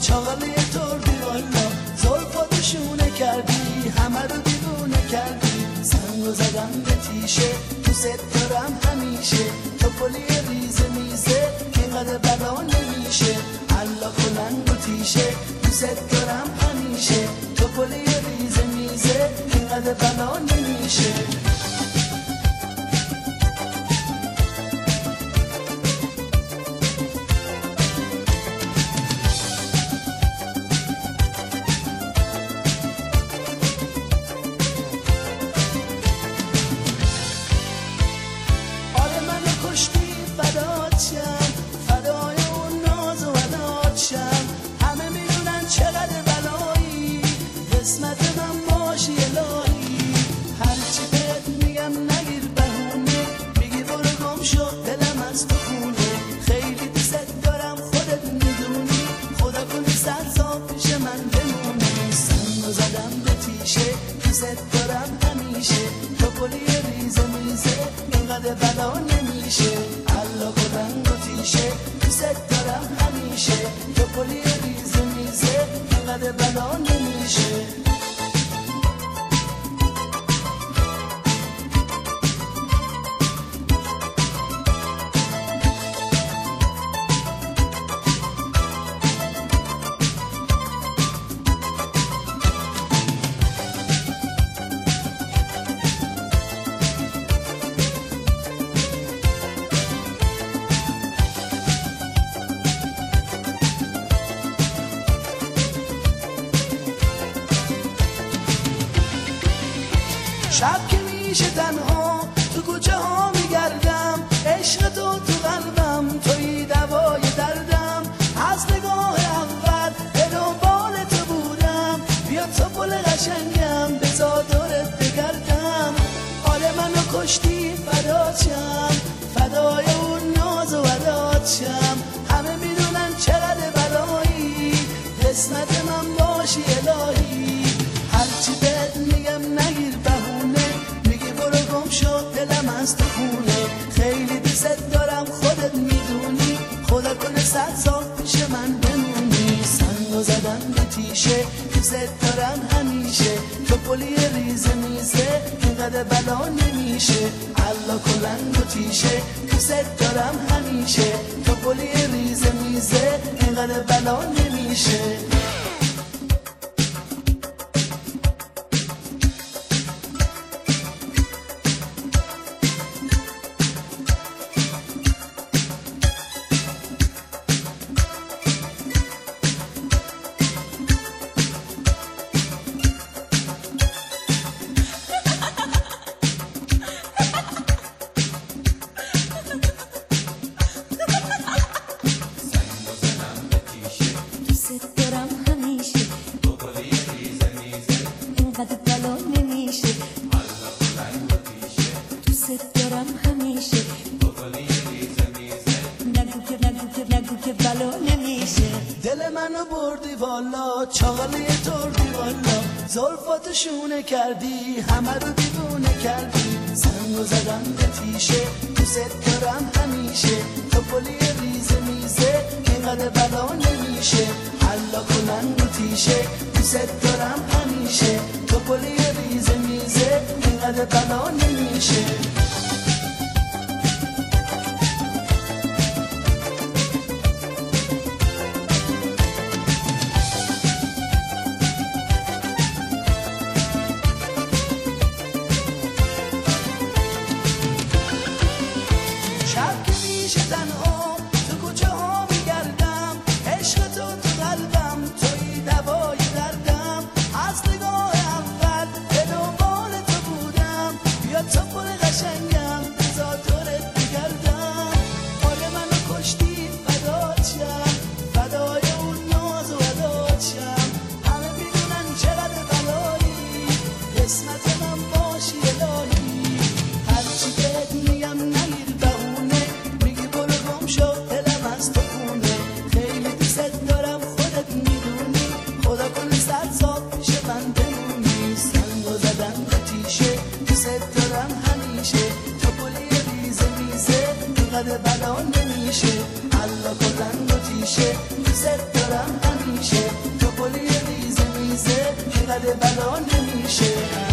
چاقالی تردی والا زلفاتو شونه کردی همه رو دیوونه کردی سنگو زدم به تیشه دوست دارم همیشه تو پلی ریزه میزه اینقدر بلا نمیشه الله کلنگ و تیشه دوست دارم همیشه تو پلی ریزه میزه اینقدر بلا نمیشه بلا نمیشه الله کلنگ و تیشه دوست دارم همیشه تو پلی ریزه میزه اینقدر بلا نمیشه شب که میشه تنها تو کوچه ها میگردم عشق تو قلبم توی دوای دردم از نگاه اول به دنبال تو بودم بیا تو پل قشنگم بذار دورت بگردم حال منو کشتی فدات شم فدای اون ناز و ودات شم همه میدونن چقدر بلایی قسمت من باشی الهی هرچی بهت میگم نگیر دلم از تو خونه خیلی دوست دارم خودت میدونی خدا کنه 100 سال پیش من بمونی سنگو زدم به تیشه دوست دارم همیشه تو پلی ریزه میزه اینقدر بلا نمیشه الله کلنگ و تیشه دوست دارم همیشه تو پلی ریزه میزه اینقدر بلا نمیشه دل منو بردی والا چاقالی تردی والا زلفاتو شونه کردی همه رو دیوونه کردی سنگو زدم به تیشه دوست دارم همیشه تو پلی ریزه میزه اینقدر بلا نمیشه الله کلنگ و تیشه دوست دارم همیشه تو پلی ریزه میزه اینقدر بلا نمیشه شب که میشه تنها تو کوچه ها میگردم عشق تو قلبم توی دوای دردم از نگاه اول به دنبال تو بودم بیا تو پل قشنگم بذار دورت بگردم حال منو کشتی فدات شم فدای اون ناز و ودات شم همه میدونن چقدر بلایی قسمت من باشی الهی هرچی بهت میگم نگیر بلا نمیشه الله کلنگ و تیشه دوست دارم همیشه رد بلا نمیشه.